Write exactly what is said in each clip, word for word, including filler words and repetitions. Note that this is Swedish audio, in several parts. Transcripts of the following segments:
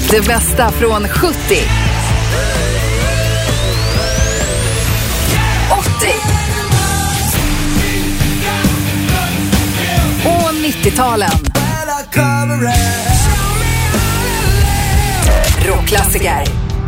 Det bästa från sjuttio, åttio och nittio-talen. Rockklassiker.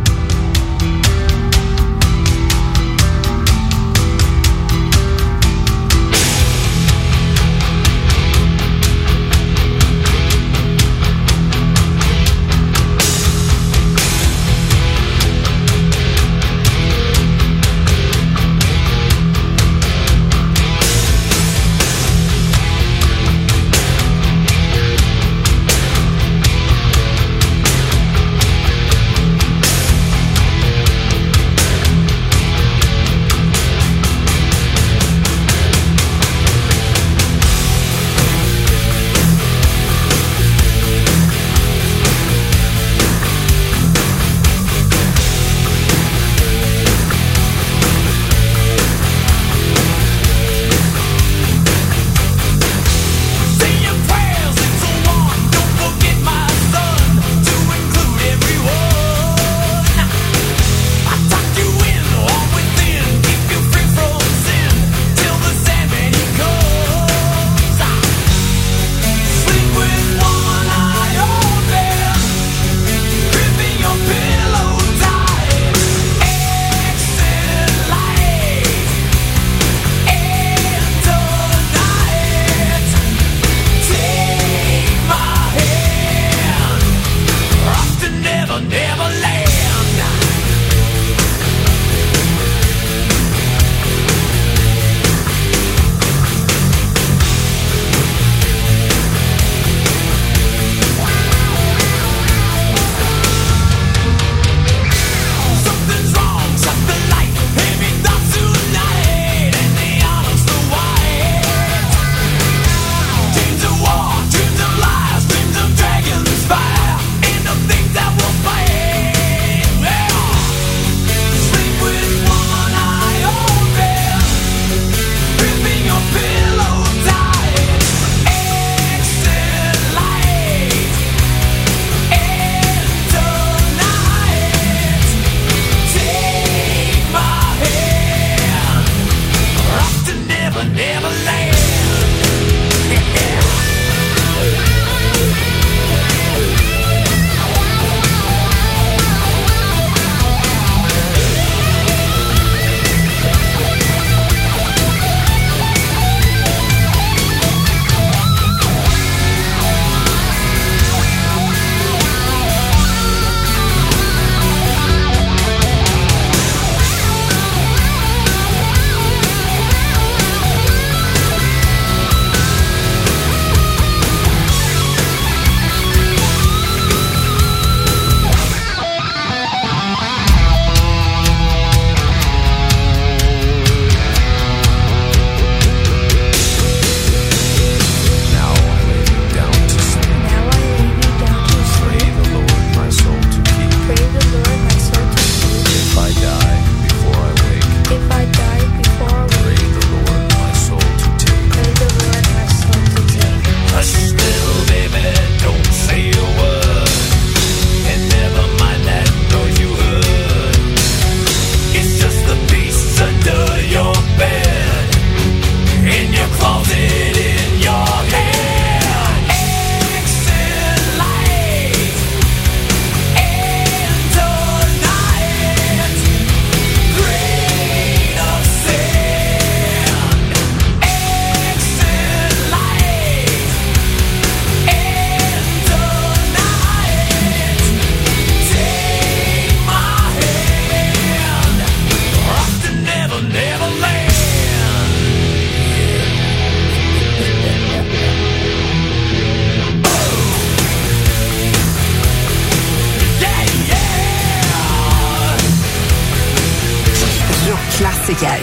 Rockklassiker.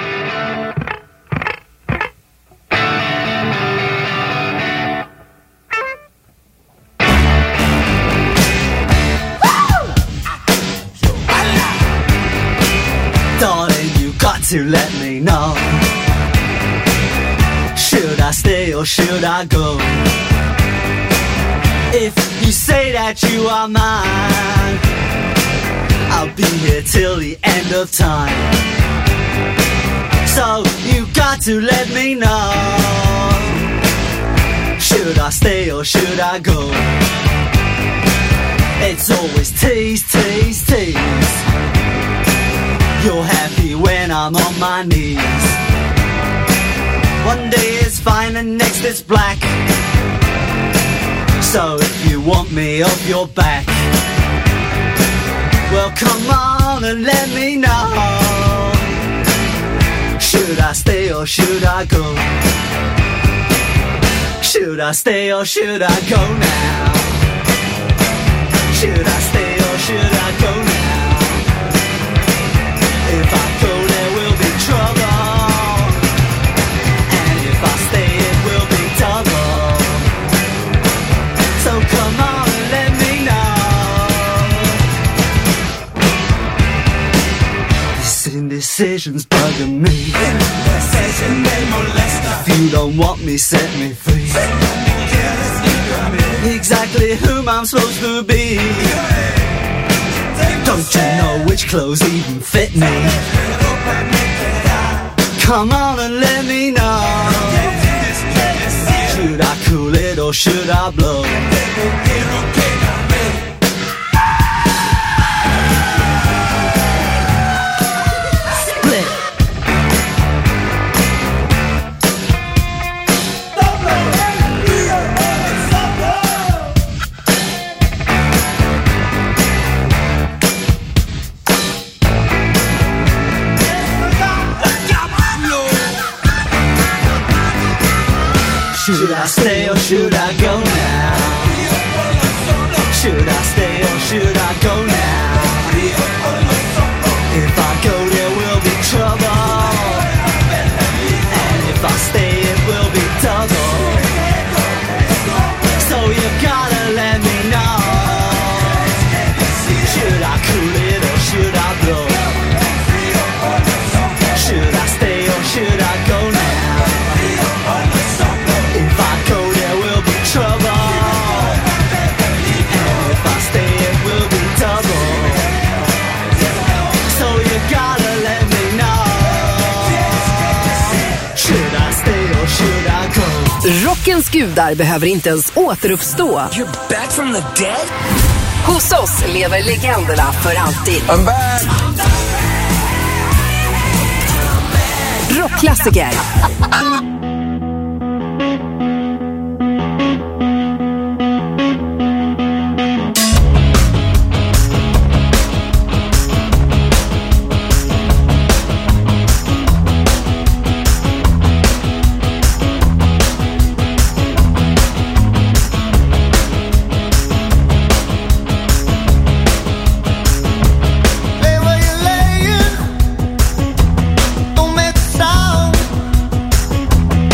Darling, you got to let me know. Should I stay or should I go? If you say that that you are mine. I'll be here till the end of time. So you got to let me know. Should I stay or should I go? It's always tease, tease, tease. You're happy when I'm on my knees. One day it's fine and next it's black. So if you want me off your back, well come on and let me know. Should I stay or should I go? Should I stay or should I go now? Should I stay or should I go now? If I go there will be trouble, and if I stay it will be double. So come on and let me know. This indecision's bugging me. If you don't want me, set me free. Exactly whom I'm supposed to be. Don't you know which clothes even fit me? Come on and let me know. Should I cool it or should I blow? Should I stay or should I go now? Should I stay or should I go now? If I go there will be trouble, and if I stay it will be double. So you gotta let me know. Should I cool it or should I blow? Should I stay or should I go now? Rockens gudar behöver inte ens återuppstå. You're back from the dead? Hos oss lever legenderna för alltid. I'm back! Rockklassiker. Don't make a sound.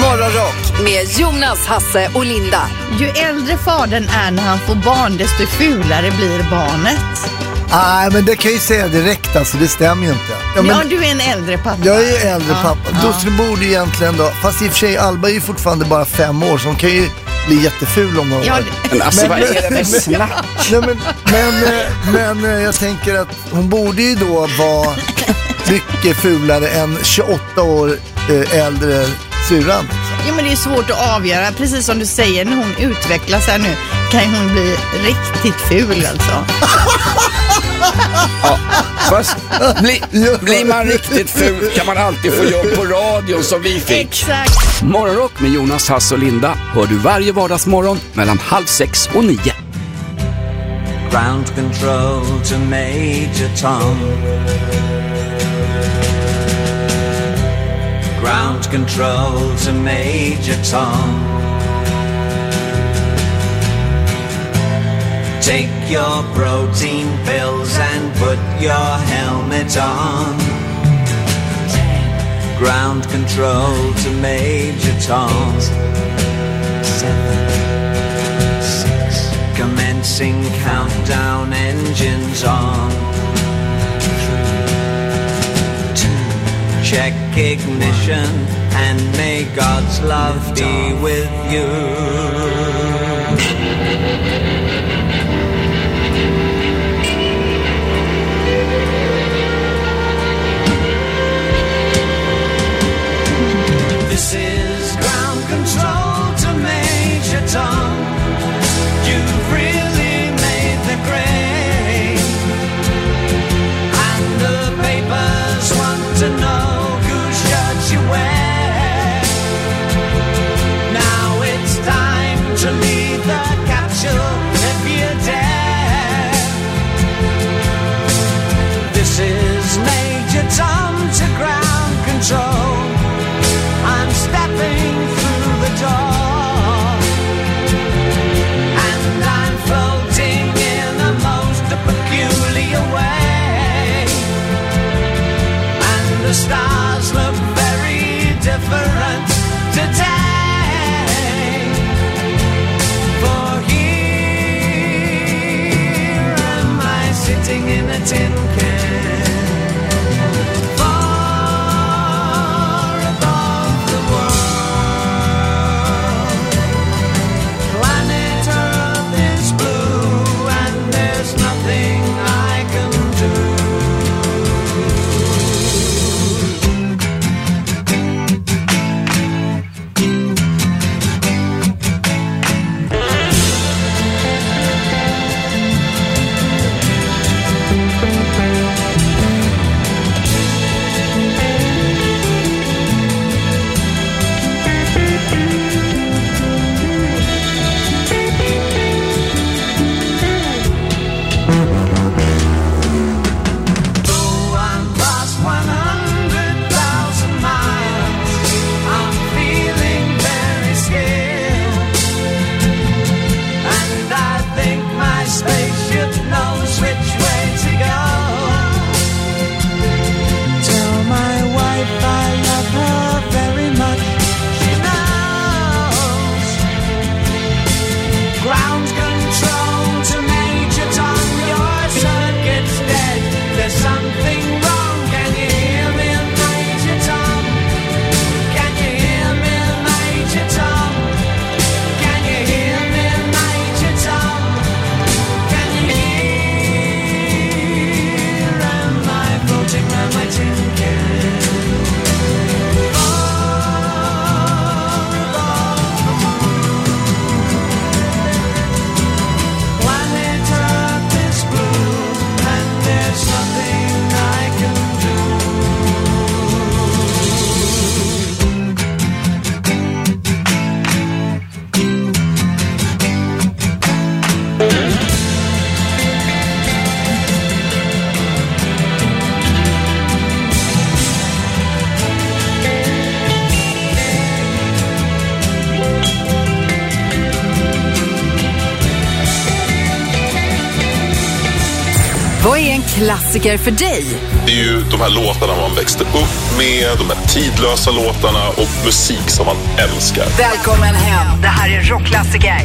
Morgonrock med Jonas, Hasse och Linda. Ju äldre fadern är när han får barn, desto fulare blir barnet. Nej, men det kan jag ju säga direkt, alltså det stämmer ju inte. Ja, men, ja, du är en äldre pappa. Jag är äldre ja, pappa. ja. Då så borde egentligen då, fast i och för sig Alba är ju fortfarande bara fem år, så hon kan ju bli jätteful om några ja, år. Men alltså, vad är det med snack? Nej, men, men, men jag tänker att hon borde ju då vara mycket fulare än tjugoåtta år äldre syrran. Ja, men det är svårt att avgöra. Precis som du säger, när hon utvecklas här nu kan hon bli riktigt ful alltså. Ja, fast bli, blir man riktigt ful kan man alltid få jobb på radion som vi fick. Exakt. Morgonrock med Jonas, Hasse och Linda hör du varje vardagsmorgon mellan halv sex och nio. Ground control to Major Tom. Ground control to Major Tom. Take your protein pills and put your helmet on. Ground control to Major Tom. Seven, six. Commencing countdown, engines on. Three, two. Check ignition and may God's love be with you. This is ground control to Major Tom. You've really made the grade, and the papers want to know whose shirt you wear. Now it's time to leave the capsule if you dare. This is Major Tom to ground control. I'm stepping through the door, and I'm floating in a most peculiar way, and the stars look very different today, for here am I sitting in a tin can. Vad är en klassiker för dig? Det är ju de här låtarna man växte upp med, de här tidlösa låtarna och musik som man älskar. Välkommen hem. Det här är rockklassiker.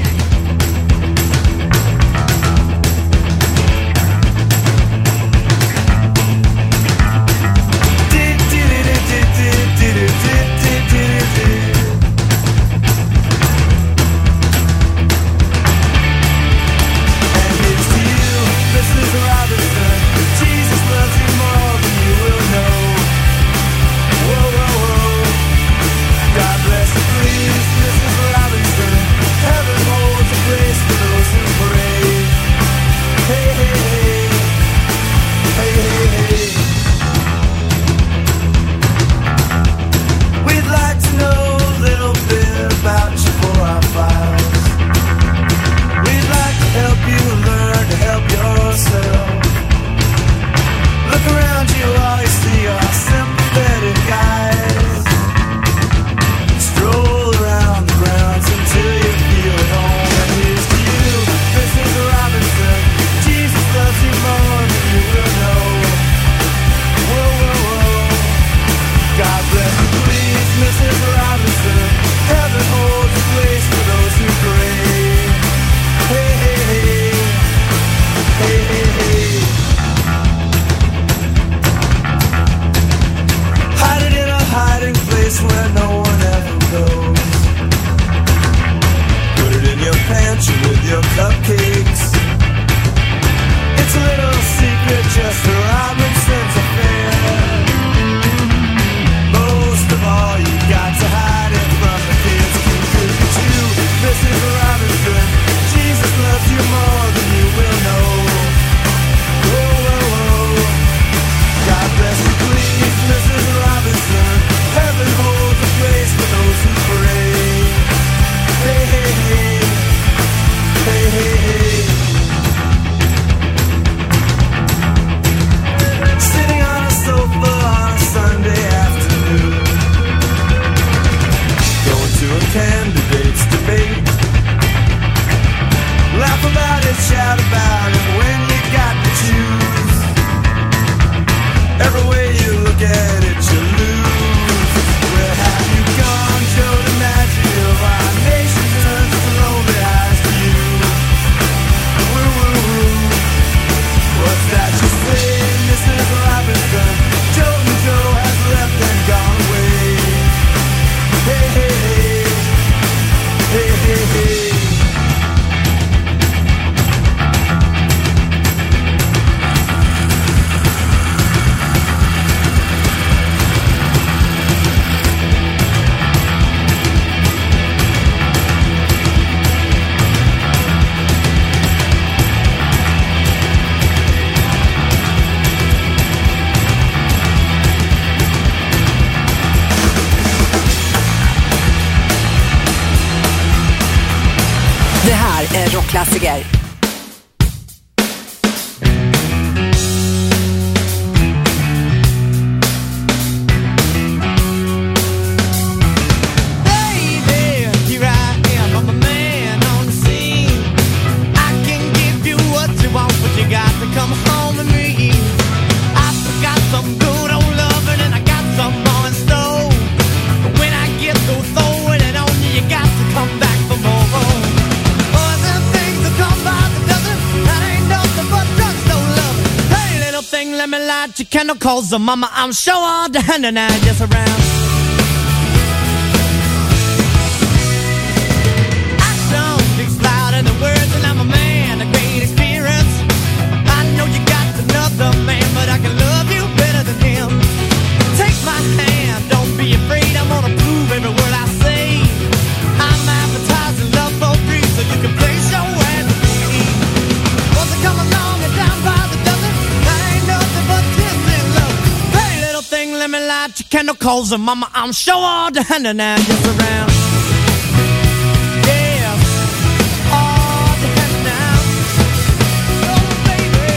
Rockklassiker. Chemicals, so mama, I'm sure all the hand and I just around. Action speaks louder than words, and I'm a man, a great experience. I know you got another man, but I can love you better than him. Take my hand, don't be afraid, I'm gonna prove every word I say. I'm advertising love for free, so you can place your hand with me. Once I come along and down by the dozen, I ain't nothing but let me light your candle coals, and mama, I'm sure all the hand and I just around. Yeah, all the hand now. Oh, baby,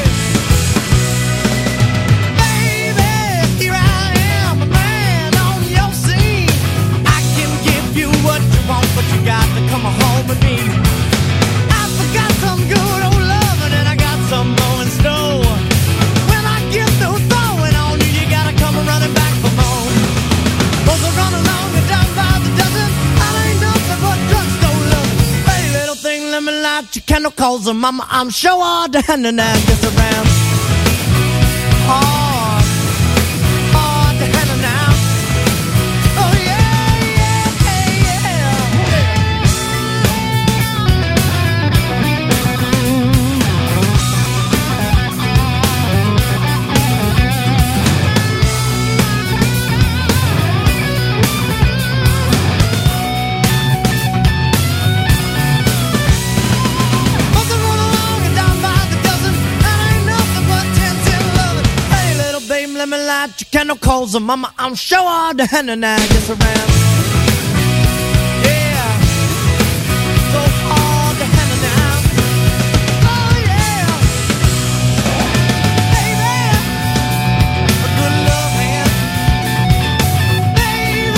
baby, here I am, a man on your scene. I can give you what you want, but you got to come home with me. I forgot some good old loving, and I got some more in store. chemicals, and mama, I'm sure all the hand and I gets around. Hard, hard to handle now. Oh yeah, yeah, yeah. Buzzing run along and down by the dozen, and ain't nothing but ten, ten, eleven. Hey, little babe, let me light your chemicals, and mama, I'm sure all the hand and I gets around. Yeah, so hard to handle now. Oh yeah, baby, a good love hand, baby,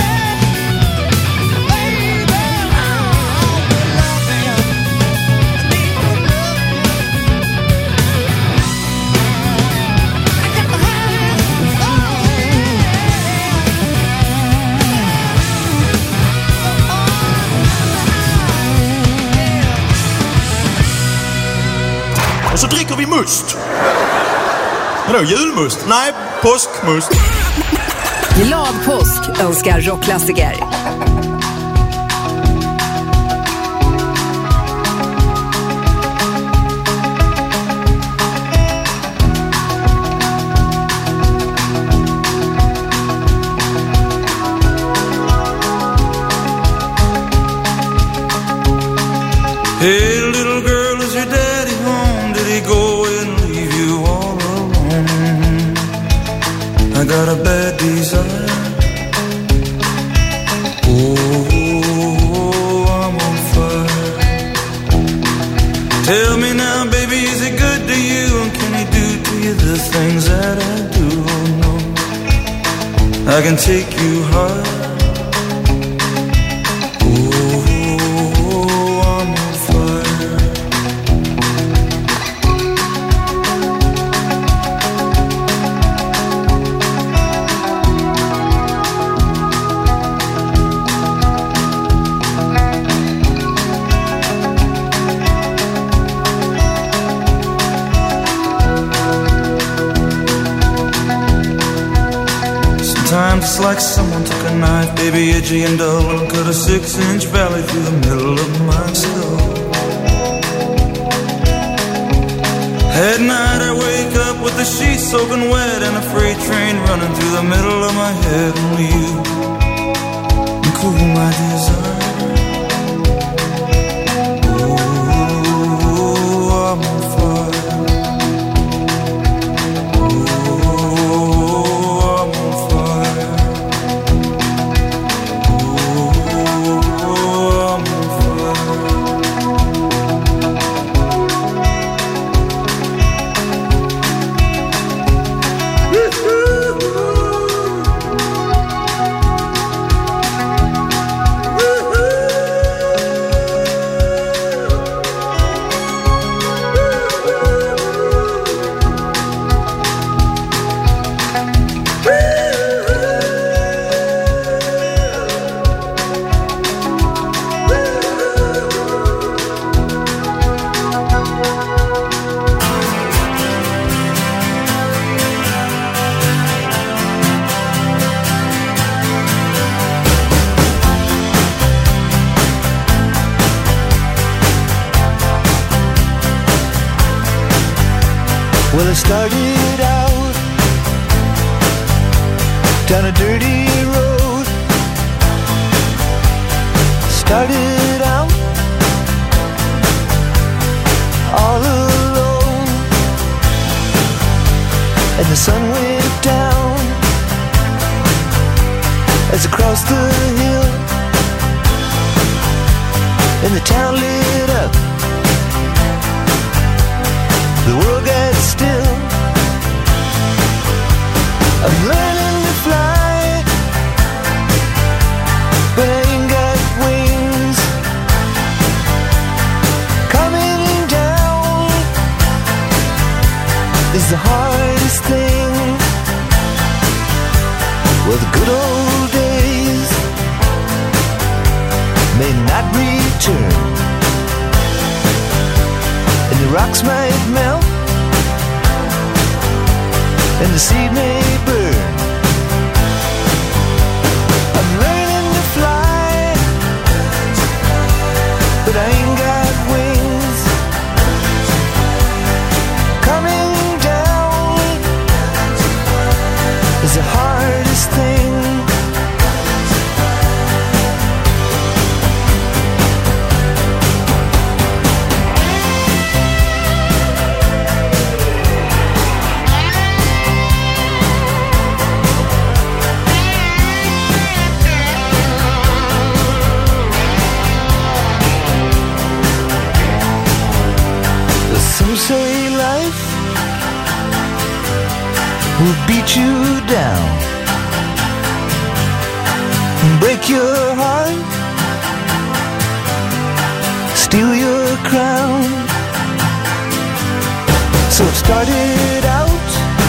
baby, oh, good love hand. I need good love hand. I got my hand, oh Och så dricker vi must. Vadå, julmust? Nej, påskmust. Glad påsk önskar rockklassiker. Hey, little girl, is your daddy home? Did he go away and leave you all alone? I got a bad desire. Oh, I'm on fire. Tell me now, baby, is he good to you? And can he do to you the things that I do? Oh, no, I can take you high. Sometimes it's like someone took a knife, baby, edgy and dull, and cut a six-inch valley through the middle of my skull. At night I wake up with the sheets soaking wet and a freight train running through the middle of my head. Only you can cool my desire. Oh, I'm on fire. Well, I started out down a dirty road. Started out all alone, and the sun went down as I crossed the hill, and the town lit up. The world got still. I'm learning to fly, but I ain't got wings. Coming down is the hardest thing. Well, the good old days may not return, rocks might melt and the seed may burn. I'm learning to fly, but I ain't got wings. Coming down is the hardest thing. Some say life will beat you down, break your heart, steal your crown. So it started out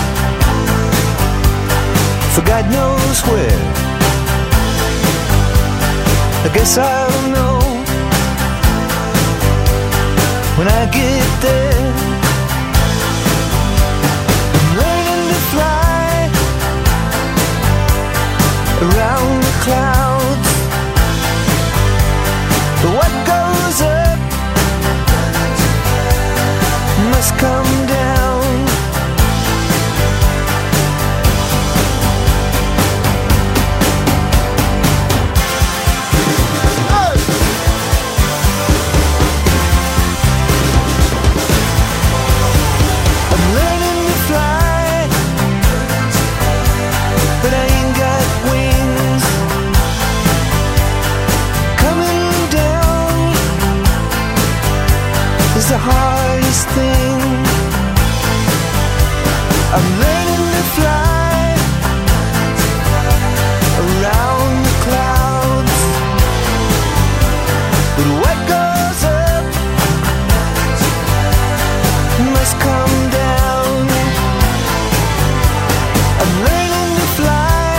for God knows where. I guess I'll know when I get there. I'm learning to fly around the clouds, but what goes up must come down. The hardest thing. I'm learning to fly around the clouds, but what goes up must come down. I'm learning to fly.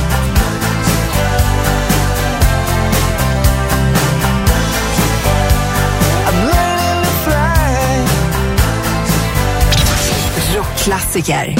I'm learning to fly. Rockklassiker.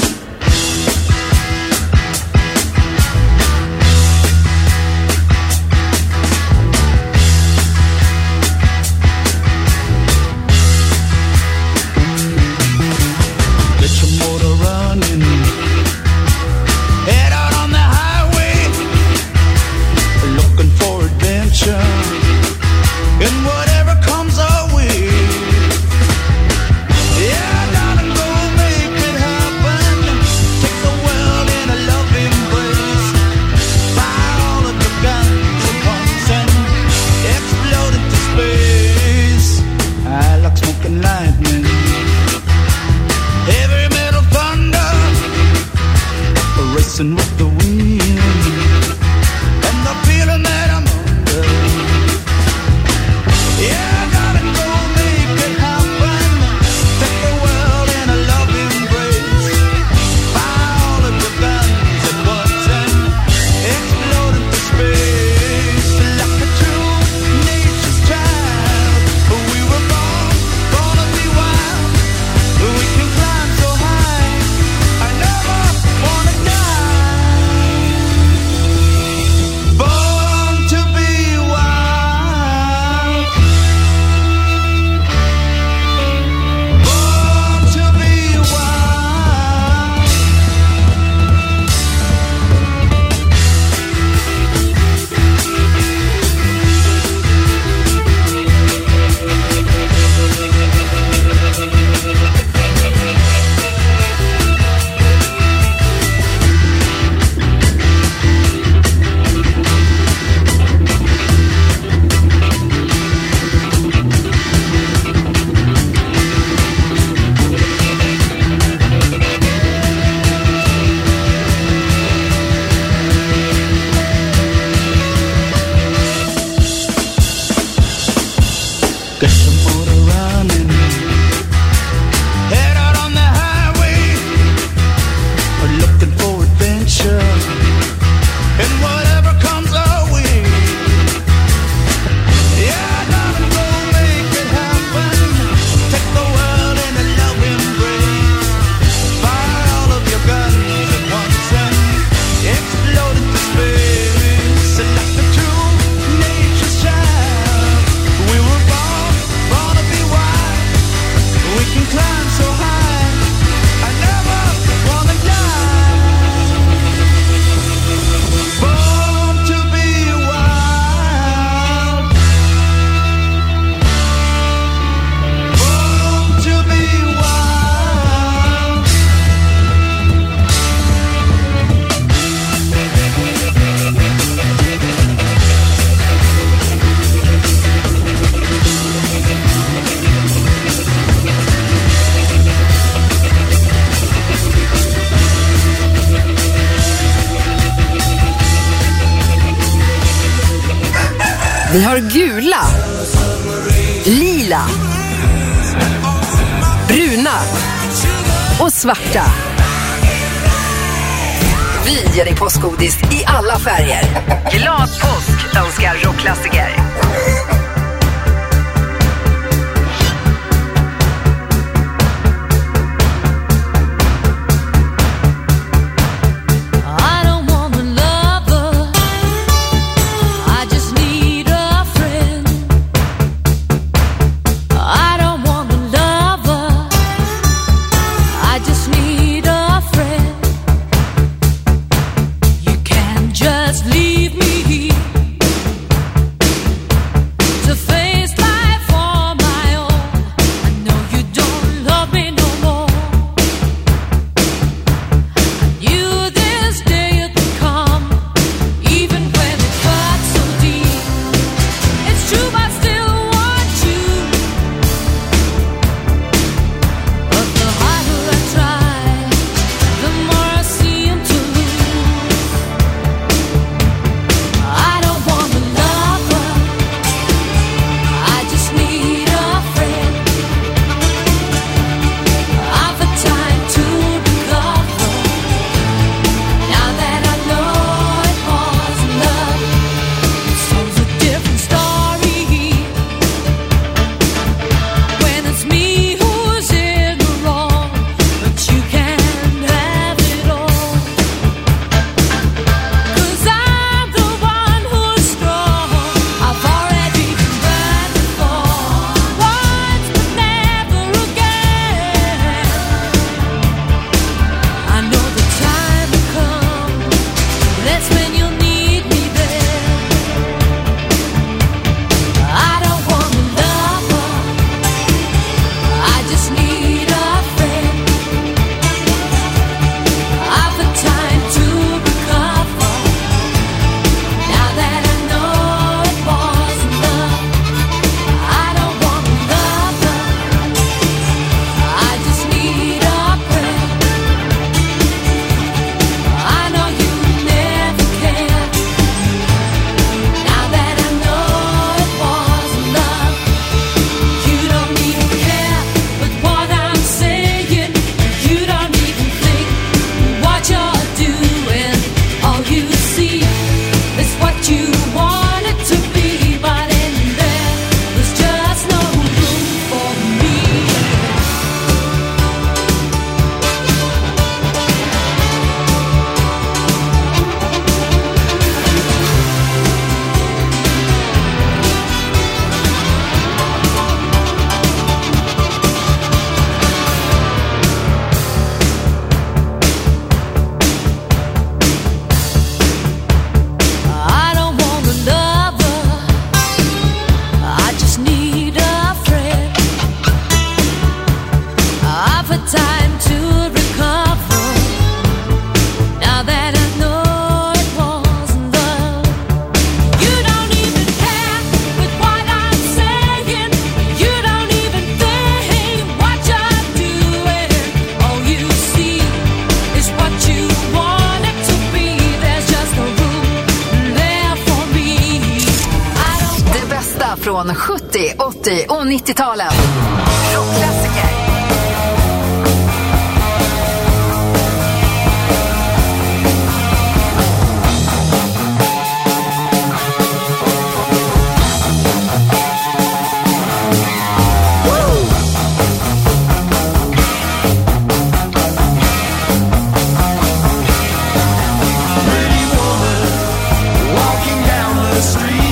Yeah, darling, go make it happen. Vi har gula, lila, bruna och svarta. Vi ger dig påskgodis i alla färger. Glad påsk önskar rockklassiker. Från sjuttio, åttio och nittio-talen. Rockklassiker.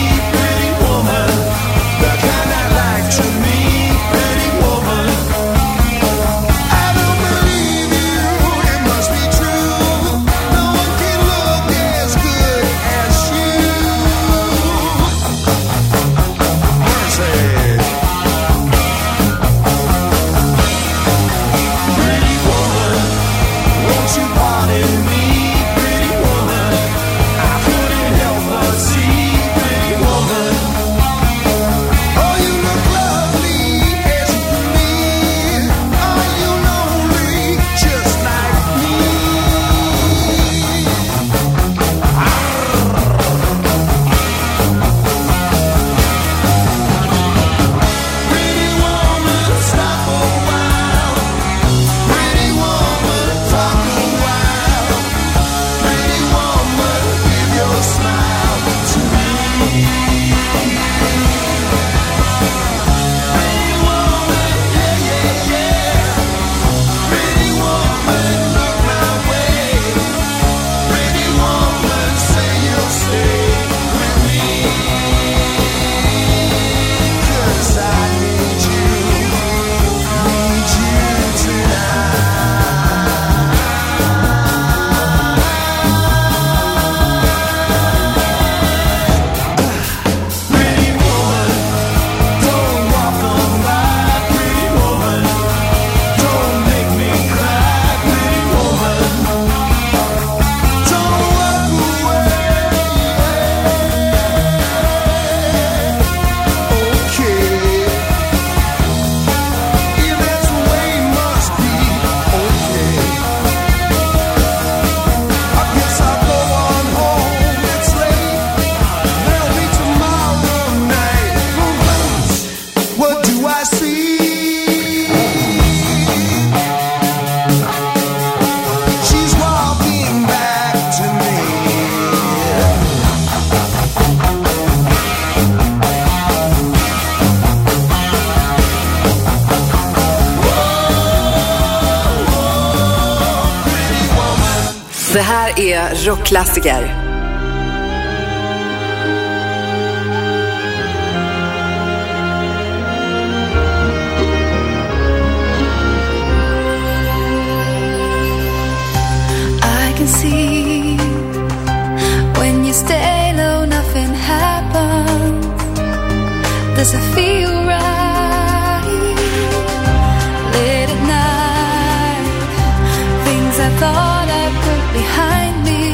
Pretty woman, Det här är rockklassiker. I can see when you stay low, nothing happens. Does it feel right? Late at night, things I thought I put behind me.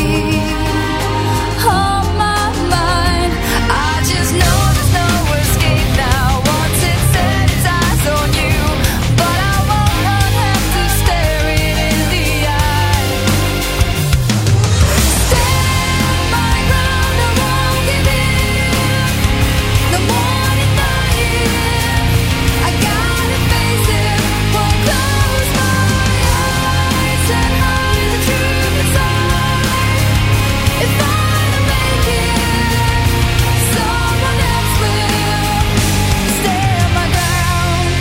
On my mind, I just know there's no escape now. Once it set its eyes on you, but I won't not have to stare it in the eye. Stand my ground, I won't give in. The morning night, I gotta face it. Won't close my eyes and hide the truth inside. If I don't make it, someone else will. Stand my ground.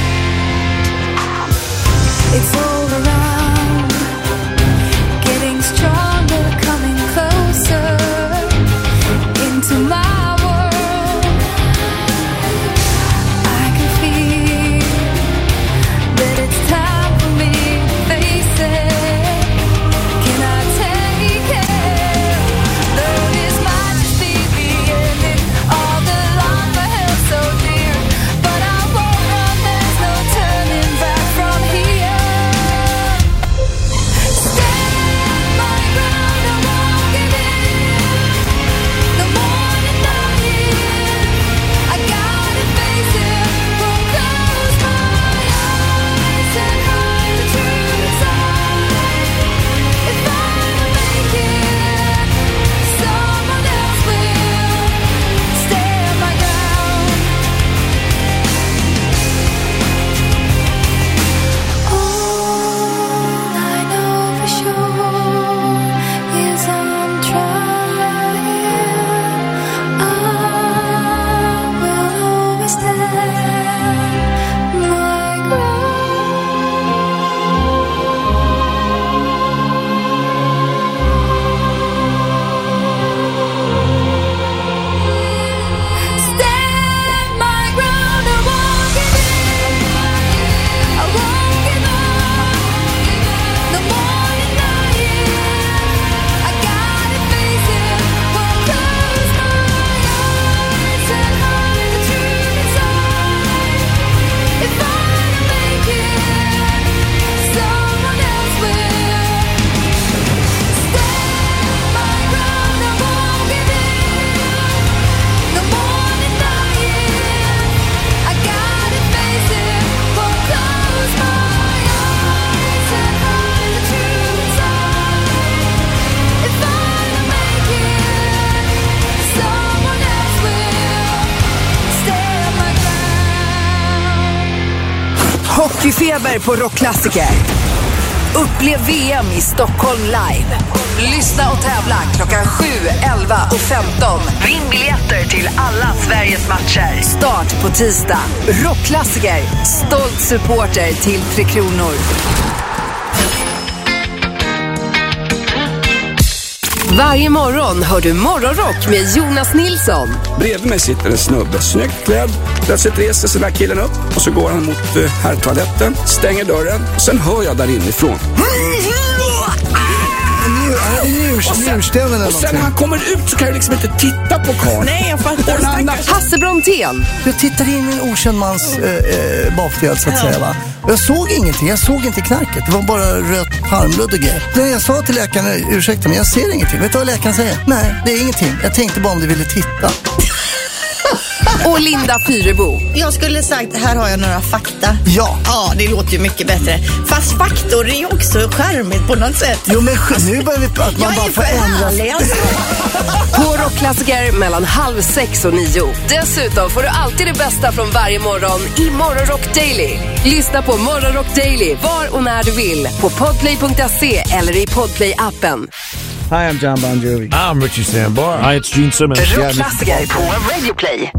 It's all around, getting stronger, coming closer into my world. I can feel that it's time for me to face it. Can I take it? Though this might just be the ending of the life I held so dear, but I won't run, there's no turning back from here. Stand my ground, I won't give in. The morning night, I gotta face it. Won't close my eyes and hide the truth inside. If I don't make it, someone else will. Stand my ground. All I know for sure is I'm trying. I will always stand my ground. Stand my ground, I won't give in. I won't give up. The morning night, I gotta face it. Won't close my eyes and hide the truth inside. If I don't make it, someone else will. Stand my ground, I won't give in. The morning night, I gotta face it. Won't close my eyes and hide the truth inside. If I don't make it, someone else will. Stand my ground. Hockeyfeber på rockklassiker. Upplev V M i Stockholm live. Lyssna och tävla klockan sju, elva och femton. Vinn biljetter till alla Sveriges matcher. Start på tisdag. Rockklassiker. Stolt supporter till Tre Kronor. Varje morgon hör du Morgonrock med Jonas Nilsson. Bredvid mig sitter en snubbe, snyggt klädd. Plötsligt reser sig den här killen upp och så går han mot uh, herrtoaletten, stänger dörren och sen hör jag där inifrån. Njurstäven eller Och sen när han kommer ut så kan jag liksom inte titta på karln. Nej, jag fattar. Hasse Brontén. Jag tittade in i en okänd mans eh, eh, bakdel så att säga va. Jag såg ingenting, jag såg inte knarket. Det var bara rött harmblod och grejer. När jag sa till läkaren, ursäkta men jag ser ingenting. Vet du vad läkaren säger? Nej, det är ingenting. Jag tänkte bara om du ville titta. Och Linda Fyrebo. Jag skulle sagt, här har jag några fakta. Ja. Ja, det låter ju mycket bättre. Fast faktor är ju också charmigt på något sätt. Jo, men nu börjar vi att man jag bara är får för ändra. härlig, alltså. På rockklassiker mellan halv sex och nio. Dessutom får du alltid det bästa från varje morgon i Morgonrock Daily. Lyssna på Morgonrock Daily var och när du vill på podplay punkt se eller i Podplay-appen. Hi, I'm John Bon Jovi. I'm Richie Sambora. Hi, it's Gene Simmons. Rockklassiker på Radio Play.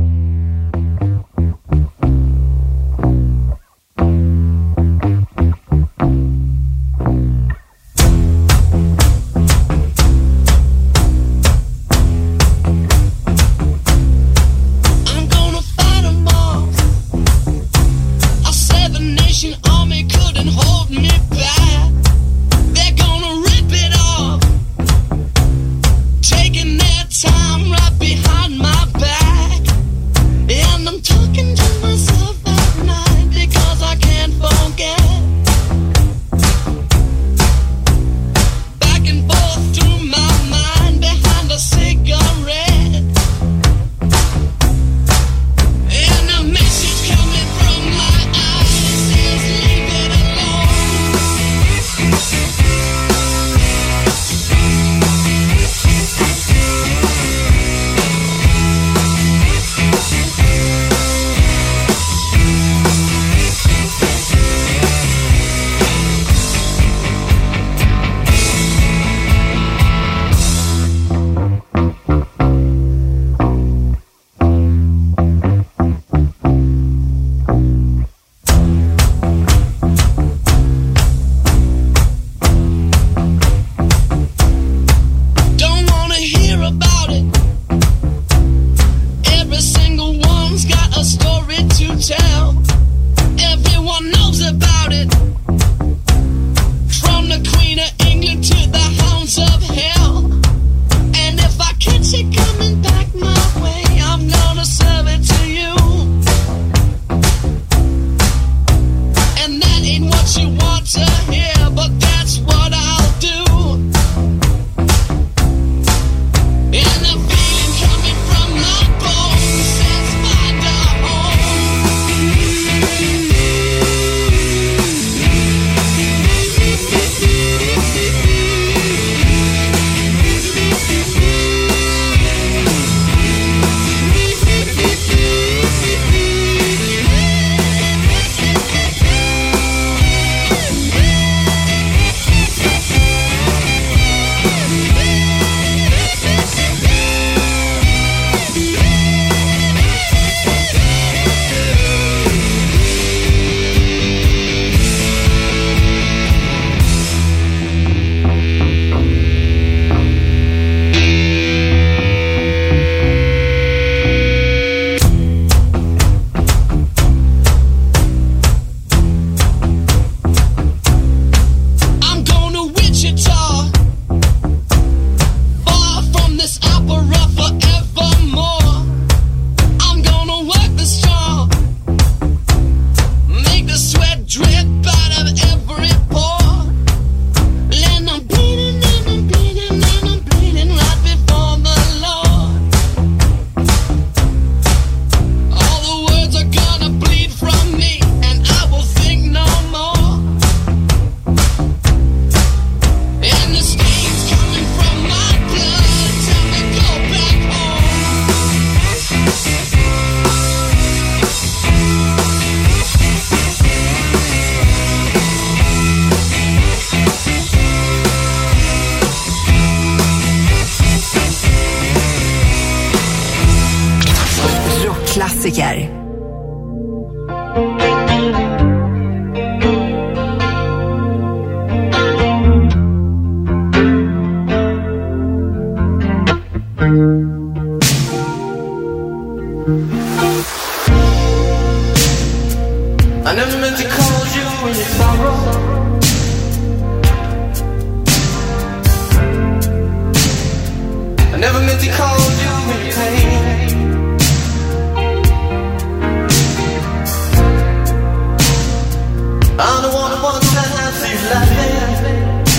rockklassiker. I never meant to call you when you sorrow. I never meant to call you when you pain. I'm the one who wants to see you laughing.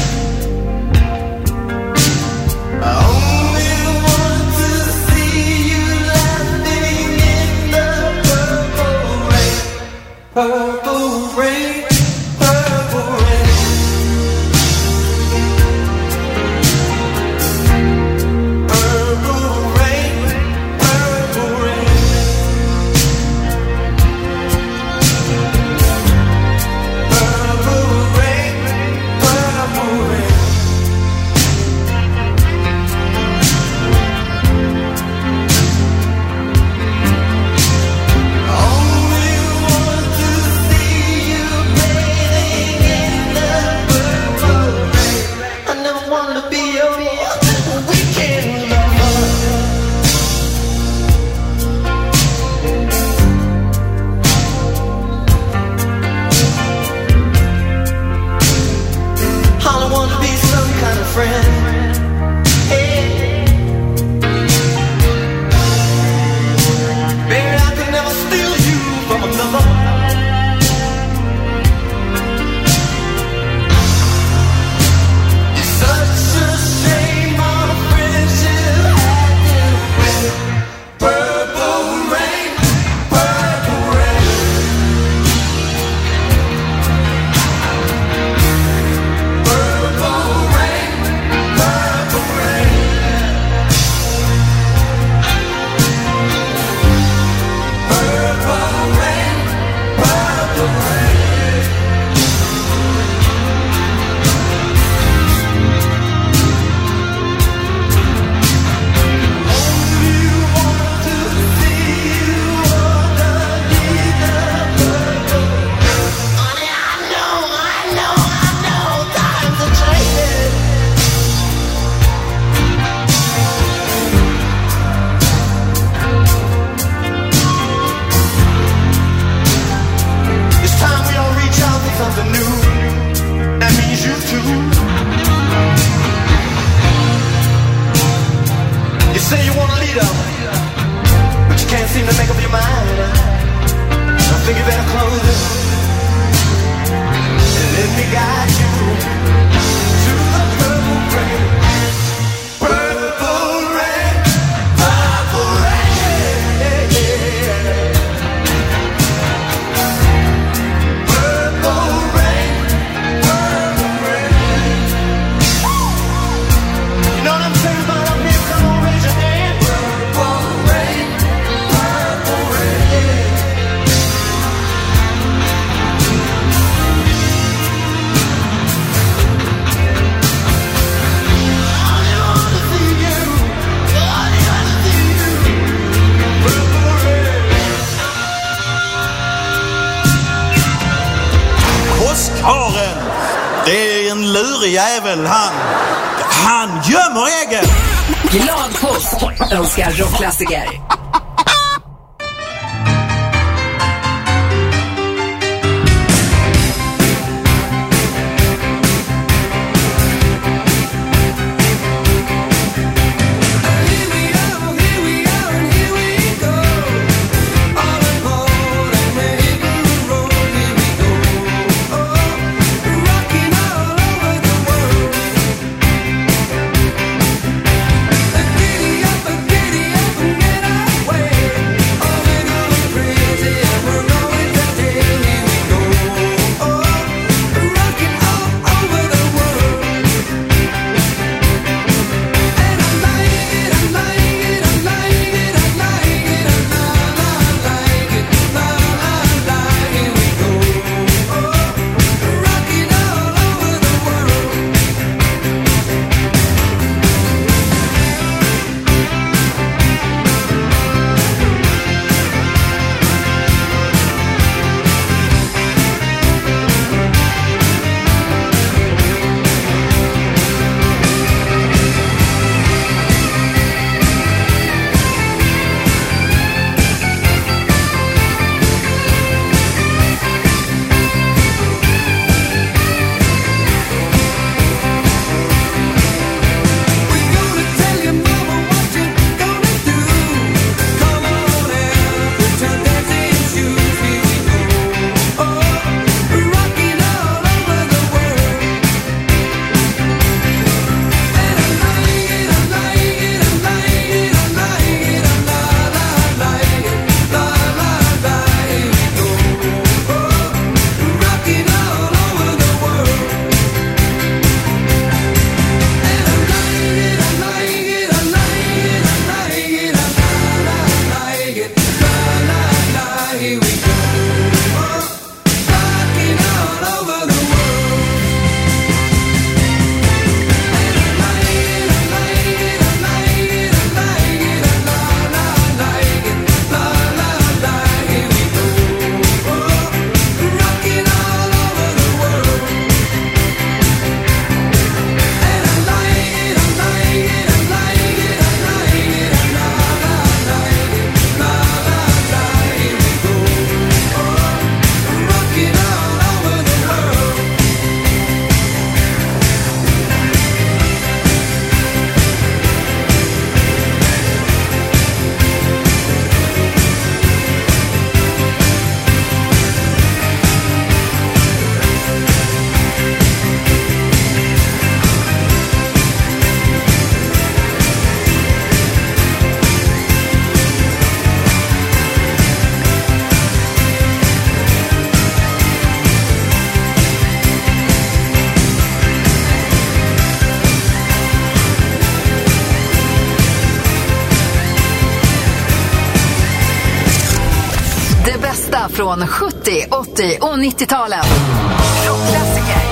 I only want to see you laughing in the purple rain. Purple rain, purple rain. Purple rain, purple rain. Purple rain, purple rain. Only want to see you bathing in the purple rain. I never wanted to be your weekend lover. I don't want to be some kind of friend. Hey. Baby, I could never steal you from another. It's such a shame our friendship had to end. Purple rain, purple rain. Purple rain, purple rain. Purple rain, purple rain. Only want to see you underneath the purple rain. Honey, I know, I know, I know times are changing. It's time we all reach out for something new. That means you too. You say you want a leader, but you can't seem to make up your mind. I think you better close it and let me guide you to the purple rain. Purple rain, purple rain. Purple rain, purple rain. You know what I'm saying about up here? Come on, raise your hand. Purple rain, purple rain. I want to see you. I want to see you. Purple rain. Påskharen, det är en lurig jävel han. Han gömmer äggen. Glad påsk önskar rockklassiker. Giddy up, giddy up, and get out. bästa från sjuttio, åttio och nittio-talen. Rockklassiker.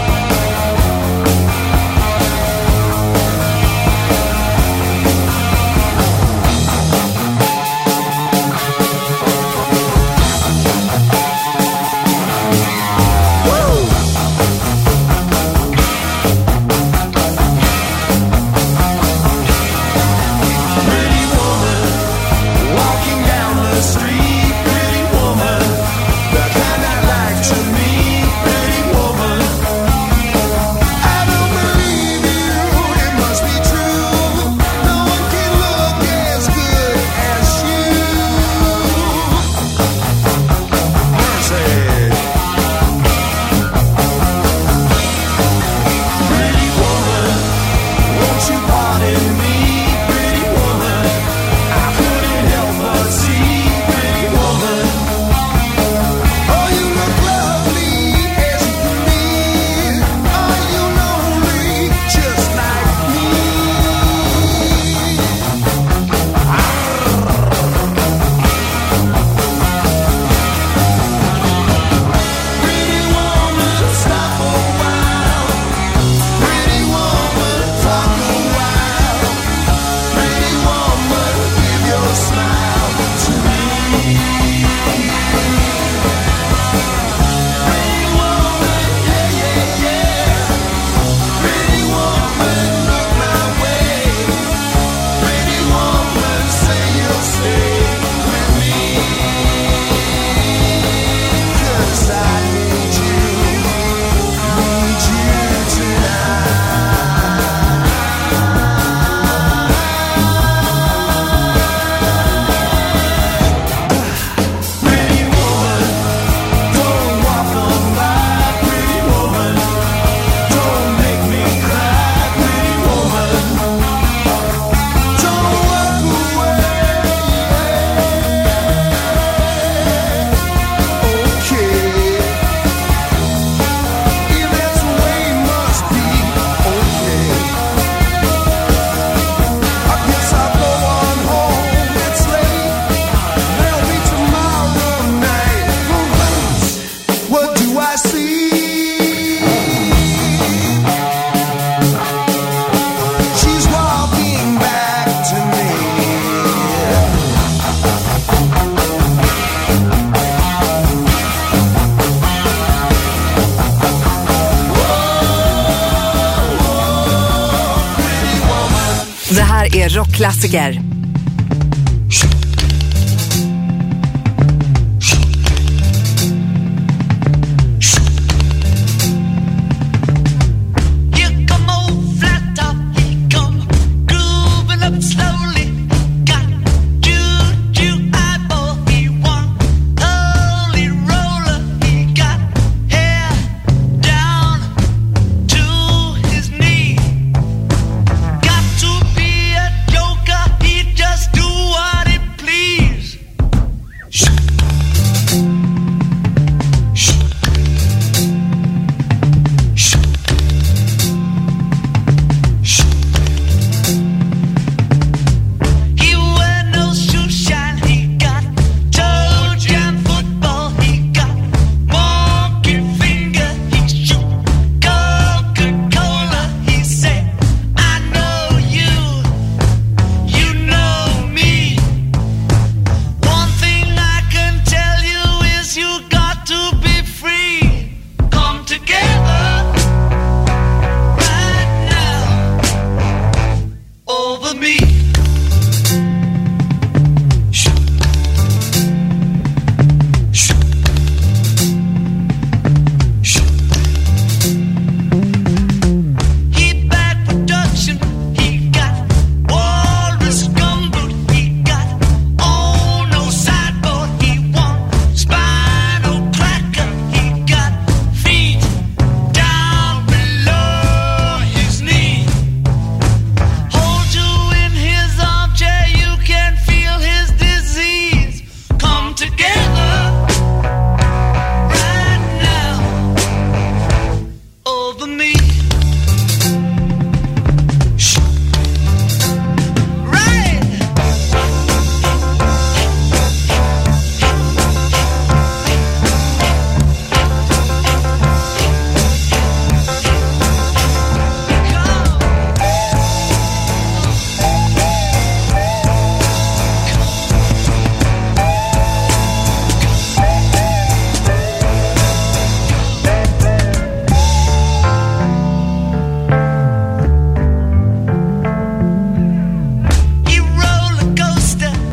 Det här är rockklassiker